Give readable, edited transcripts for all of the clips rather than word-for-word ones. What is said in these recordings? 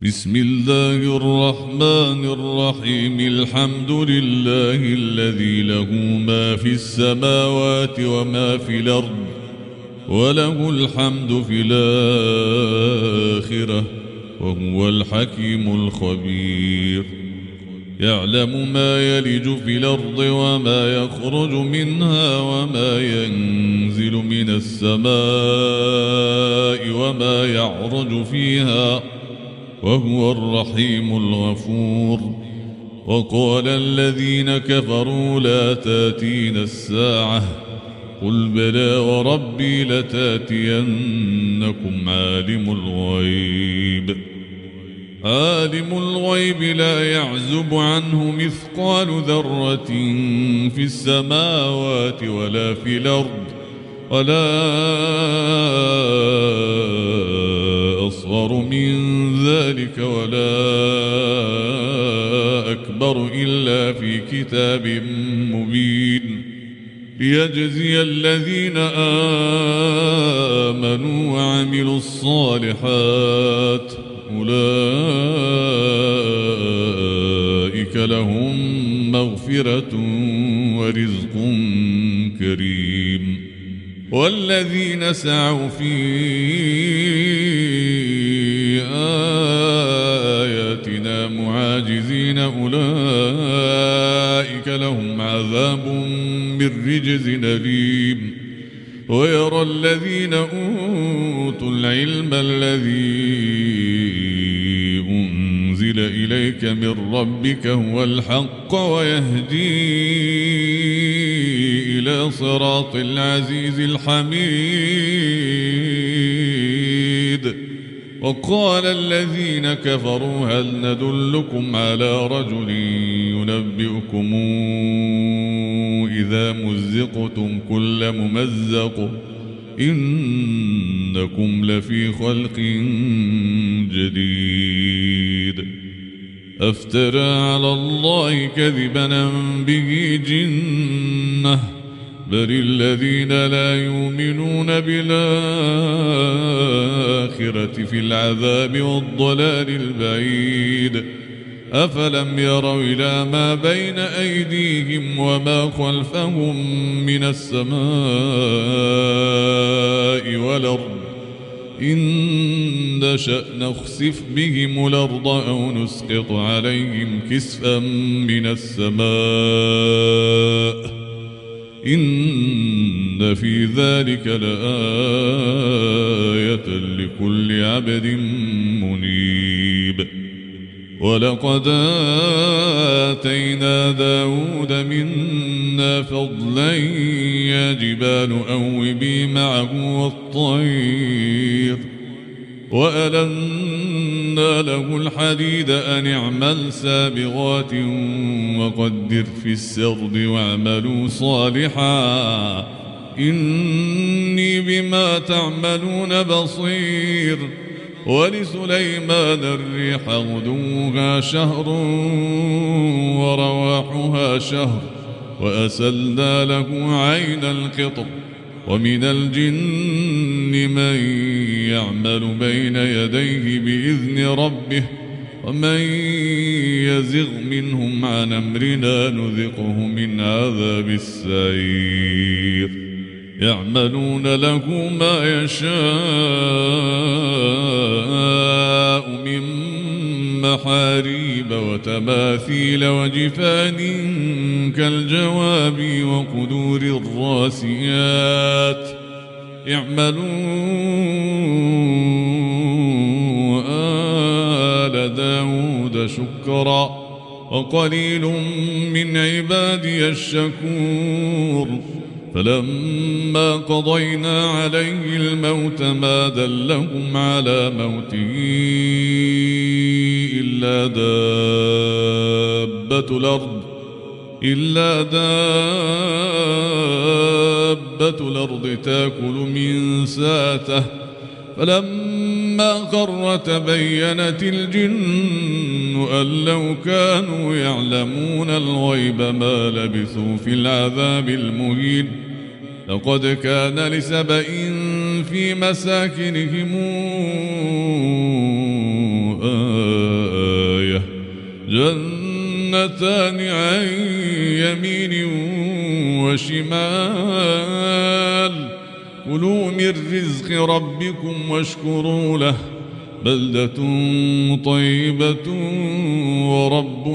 بسم الله الرحمن الرحيم. الحمد لله الذي له ما في السماوات وما في الأرض وله الحمد في الآخرة وهو الحكيم الخبير. يعلم ما يلج في الأرض وما يخرج منها وما ينزل من السماء وما يعرج فيها وهو الرحيم الغفور. وقال الذين كفروا لا تاتين الساعة قل بلى وربي لتاتينكم عالم الغيب لا يعزب عنه مثقال ذرة في السماوات ولا في الأرض ولا أصغر من ذلك ولا أكبر إلا في كتاب مبين ليجزي الذين آمنوا وعملوا الصالحات أولئك لهم مغفرة ورزق كريم. والذين سعوا في آياتنا معاجزين أولئك لهم عذاب من رجز أليم. ويرى الذين أوتوا العلم الذي أنزل إليك من ربك هو الحق ويهدي إلى صراط العزيز الحميد. وقال الذين كفروا هل ندلكم على رجل ينبئكم إذا مزقتم كل ممزق إنكم لفي خلق جديد. أفترى على الله كذبا به جنة بل الذين لا يؤمنون بالآخرة في العذاب والضلال البعيد. أفلم يروا إلى ما بين أيديهم وما خلفهم من السماء والأرض إن نشأ نخسف بهم الأرض أو نسقط عليهم كسفا من السماء إن في ذلك لآية لكل عبد منيب. ولقد آتينا داود منا فضلا يا جبال أوبي معه والطير وألنا له الحديد أن اعمل سابغات وقدر في السرد واعملوا صالحا إني بما تعملون بصير. ولسليمان الريح غدوها شهر ورواحها شهر وأسلنا له عين القطر. ومن الجن من يعمل بين يديه بإذن ربه ومن يزغ منهم عن أمرنا نذقه من عذاب السعير. يعملون له ما يشاء من محاريب وتماثيل وجفان كالجواب وقدور الراسيات. اعملوا آل داود شكرا وقليل من عبادي الشكور. فلما قضينا عليه الموت ما دلهم على موته إلا دابة الأرض تأكل من ساته. فلما خر تبينت الجن أن لو كانوا يعلمون الغيب ما لبثوا في العذاب المهين. لقد كان لسبإ في مساكنهم اثنتان عن يمين وشمال كلوا من رزق ربكم واشكروا له بلدة طيبة ورب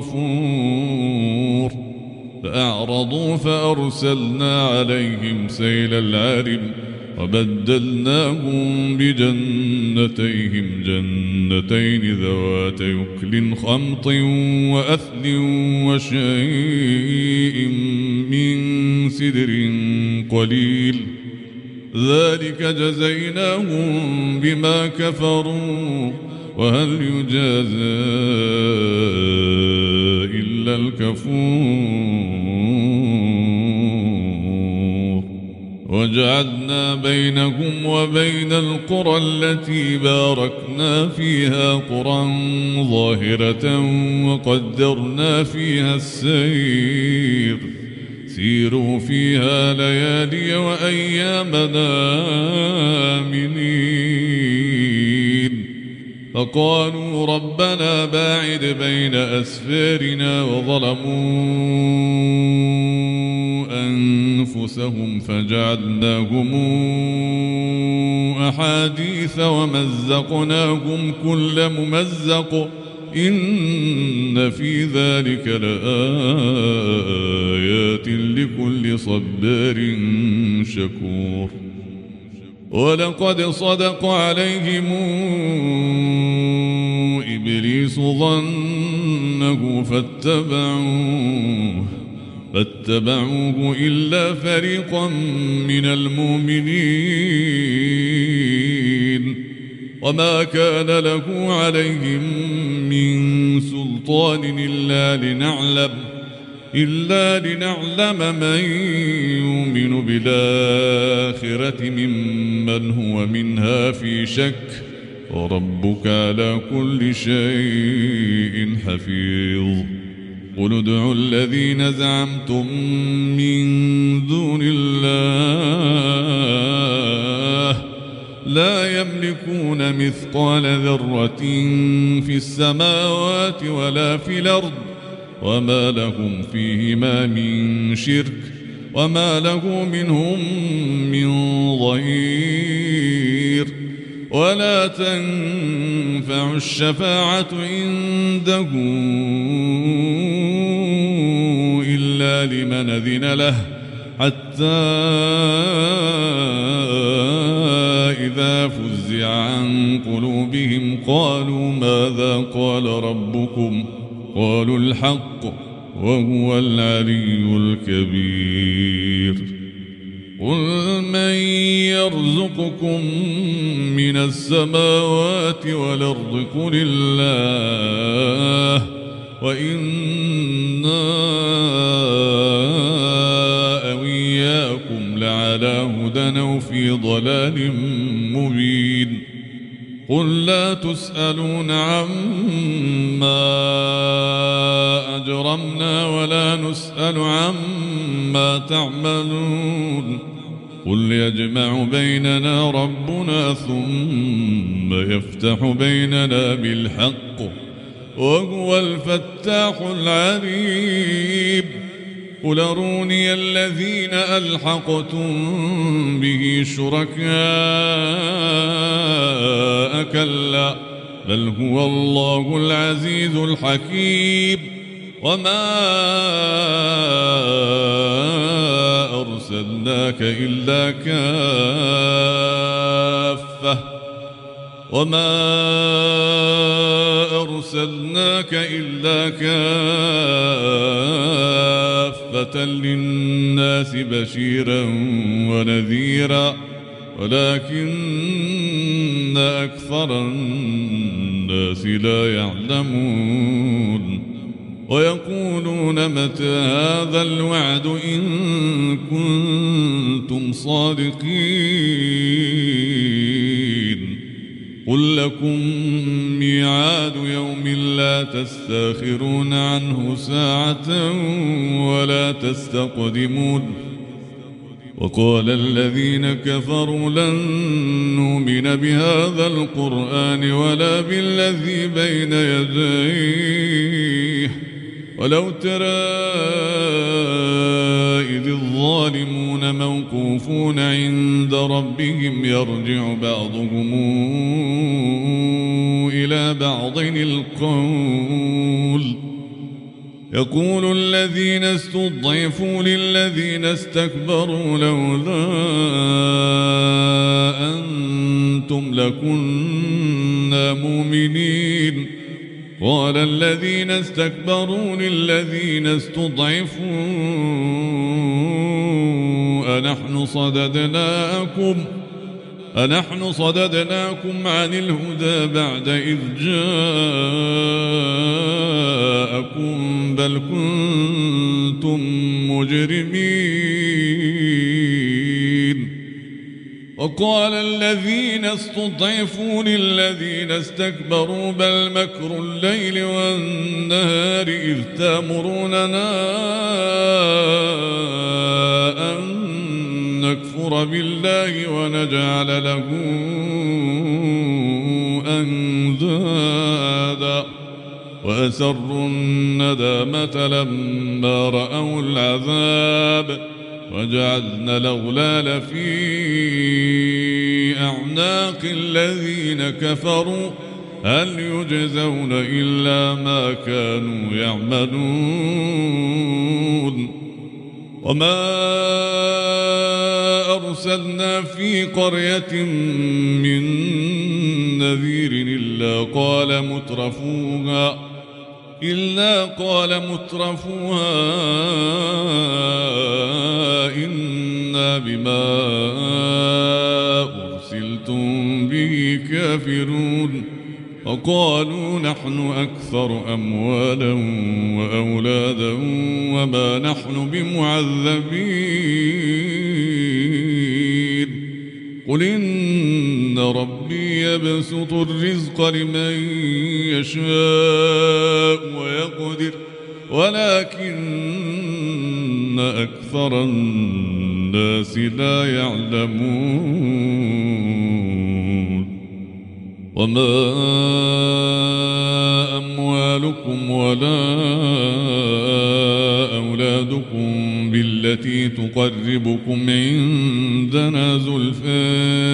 غفور فأعرضوا فأرسلنا عليهم سيل العرم وبدلناهم بجنتيهم جنتين ذوات يكل خمط وأثل وشيء من سدر قليل ذلك جزيناهم بما كفروا وهل يجازى إلا الكفور وجعلنا بينهم وبين القرى التي باركنا فيها قرى ظاهرة وقدرنا فيها السير سيروا فيها ليالي وأيامنا آمنين فقالوا ربنا باعد بين أسفارنا وظلموا أنفسهم فجعلناهم أحاديث ومزقناهم كل ممزق إن في ذلك لآيات لكل صبار شكور ولقد صدق عليهم إبليس ظنه فاتبعوه إلا فريقا من المؤمنين وما كان له عليهم من سلطان إلا لنعلم من يؤمن بالآخرة ممن هو منها في شك وربك على كل شيء حفيظ قل ادعوا الذين زعمتم من دون الله لا يملكون مثقال ذرة في السماوات ولا في الأرض وما لهم فيهما من شرك وما له منهم من ظهير ولا تنفع الشفاعة عنده إلا لمن أذن له حتى إذا فزع عن قلوبهم قالوا ماذا قال ربكم قالوا الحق وهو العلي الكبير قل من يرزقكم من السماوات والأرض قل الله وإنا أو إياكم لعلى هدى أو في ضلال مبين قل لا تسألون عما أجرمنا ولا نسأل عما تعملون قل يجمع بيننا ربنا ثم يفتح بيننا بالحق وهو الفتاح العليم قل أروني الذين ألحقتم به شركاء كلا بل هو الله العزيز الحكيم وما أرسلناك إلا كافة للناس بشيرا ونذيرا ولكن أكثر الناس لا يعلمون ويقولون متى هذا الوعد إن كنتم صادقين قل لكم ميعاد يوم لا تستاخرون عنه ساعة ولا تستقدمون وقال الذين كفروا لن نؤمن بهذا القرآن ولا بالذي بين يديه ولو ترى إذ الظالمون موقوفون عند ربهم يرجع بعضهم إلى بعض القول يقول الذين استضعفوا للذين استكبروا لولا أنتم لكنا مؤمنين قال الذين استكبروا للذين استضعفوا أنحن صددناكم عن الهدى بعد إذ جاءكم بل كنتم مجرمين وقال الذين استضعفوا للذين استكبروا بل مكر الليل والنهار إذ تأمروننا أن نكفر بالله ونجعل له أندادا وأسروا الندامة لما رأوا العذاب وجعلنا الأغلال في أعناق الذين كفروا هل يجزون إلا ما كانوا يعملون وما أرسلنا في قرية من نذير إلا قال مترفوها إنا بما أرسلتم به كافرون وقالوا نحن أكثر أموالا وأولادا وما نحن بمعذبين قل إن ربي يبسط الرزق لمن يشاء ويقدر ولكن أكثر الناس لا يعلمون وما أموالكم ولا أولادكم بالتي تقربكم عندنا زلفى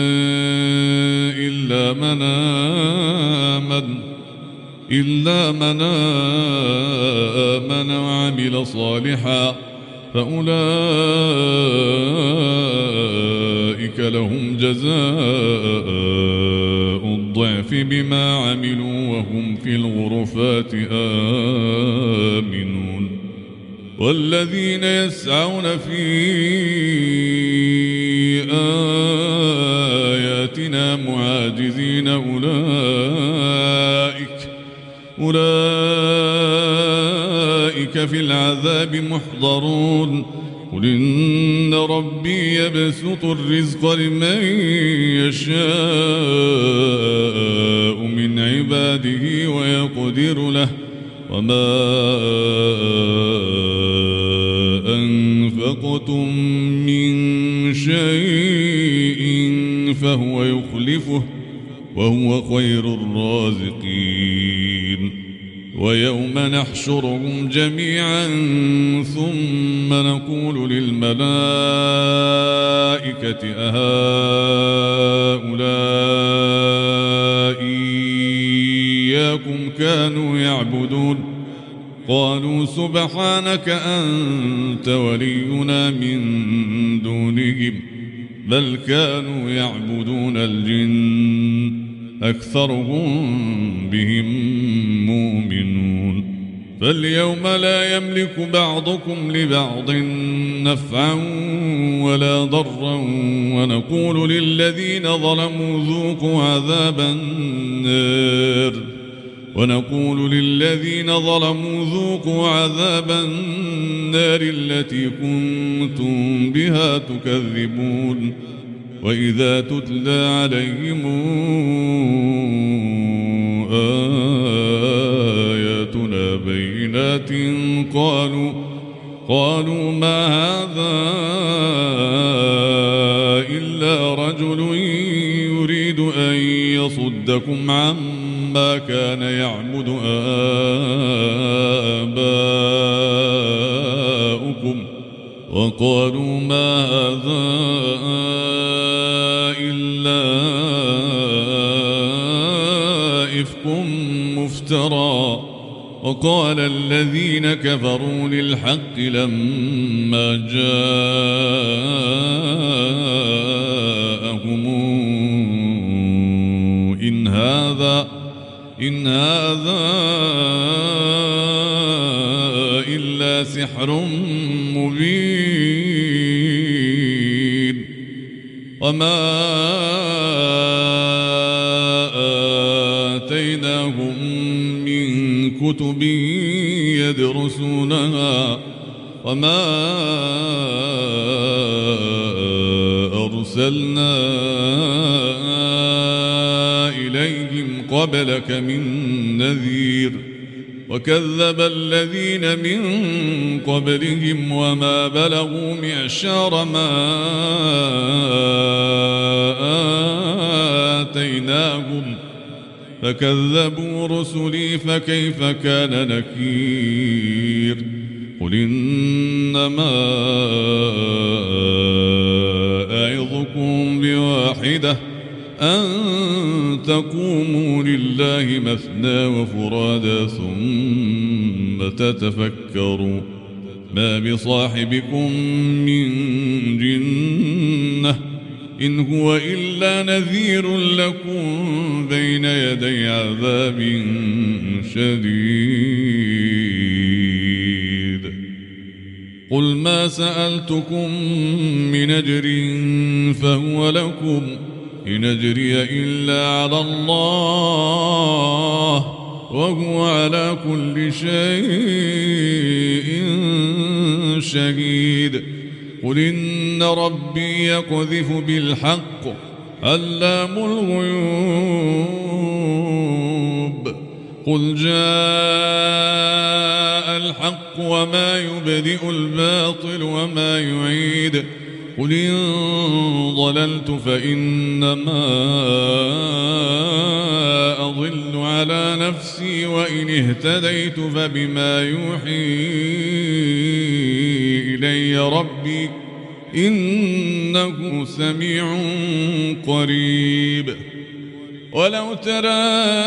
إلا من آمن وعمل صالحا فأولئك لهم جزاء الضعف بما عملوا وهم في الغرفات آمنون والذين يسعون في آياتنا معاجزين أولئك في العذاب محضرون قل إن ربي يبسط الرزق لمن يشاء من عباده ويقدر له وما أنفقتم من شيء فهو يخلفه وهو خير الرازقين ويوم نحشرهم جميعا ثم نقول للملائكة أهؤلاء إياكم كانوا يعبدون قالوا سبحانك أنت ولينا من دونهم بل كانوا يعبدون الجن أكثرهم بهم مؤمنون فاليوم لا يملك بعضكم لبعض نفعا ولا ضرا ونقول للذين ظلموا ذوقوا عذاب النار التي كنتم بها تكذبون وإذا تتلى عليهم آياتنا بينات قالوا ما هذا إلا رجل يريد أن يصد ليصدكم عما كان يعبد آباؤكم وقالوا ما هذا إلا إفك مفترى وقال الذين كفروا للحق لما جاءهم إن هذا إلا سحر مبين وما آتيناهم من كتب يدرسونها وما أرسلنا إليهم قبلك من نذير وكذب الذين من قبلهم وما بلغوا معشار ما آتيناهم فكذبوا رسلي فكيف كان نكير قل إنما أعظكم بواحدة أن تقوموا لله مثنى وفرادا ثم تتفكروا ما بصاحبكم من جنة إن هو إلا نذير لكم بين يدي عذاب شديد قل ما سألتكم من أجر فهو لكم إن أجري إلا على الله وهو على كل شيء شهيد قل إن ربي يقذف بالحق علام الغيوب قل جاء الحق وما يبدئ الباطل وما يعيد قل إن ضللت فإنما أضل على نفسي وإن اهتديت فبما يوحي إلي ربي إنه سميع قريب ولو ترى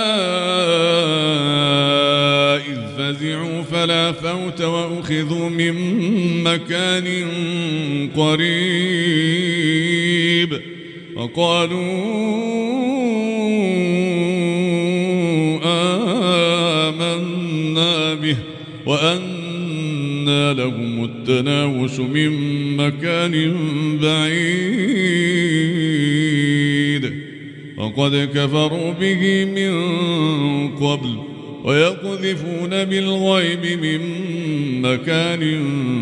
إذ فزعوا فلا فوت وأخذوا من مكان قريب وقالوا آمنا به وأنى لهم التناوش من مكان بعيد وقد كفروا به من قبل ويقذفون بالغيب من مكان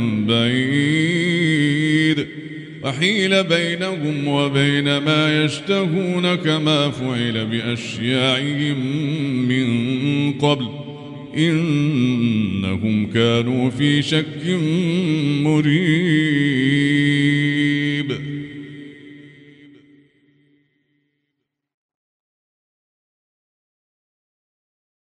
بعيد وحيل بينهم وبين ما يشتهون كما فعل بأشياعهم من قبل إنهم كانوا في شك مريب